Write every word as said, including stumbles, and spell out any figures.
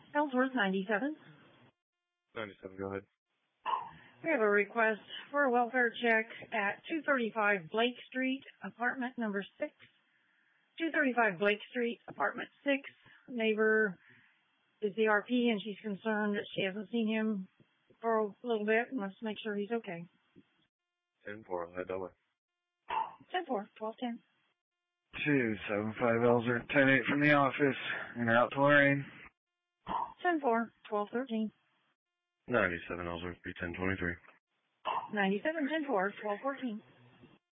Ellsworth, ninety-seven. ninety-seven, go ahead. We have a request for a welfare check at two thirty-five Blake Street, apartment number six. two thirty-five Blake Street, apartment six. Neighbor is the R P, and she's concerned that she hasn't seen him for a little bit and wants to make sure he's okay. ten four, I'll head that way. ten four, twelve ten. two seven five Ellsworth, ten eight from the office, and out to Lorraine. ten four, twelve thirteen. ninety-seven, Ellsworth, B ten twenty-three. ninety-seven, ten four, twelve fourteen.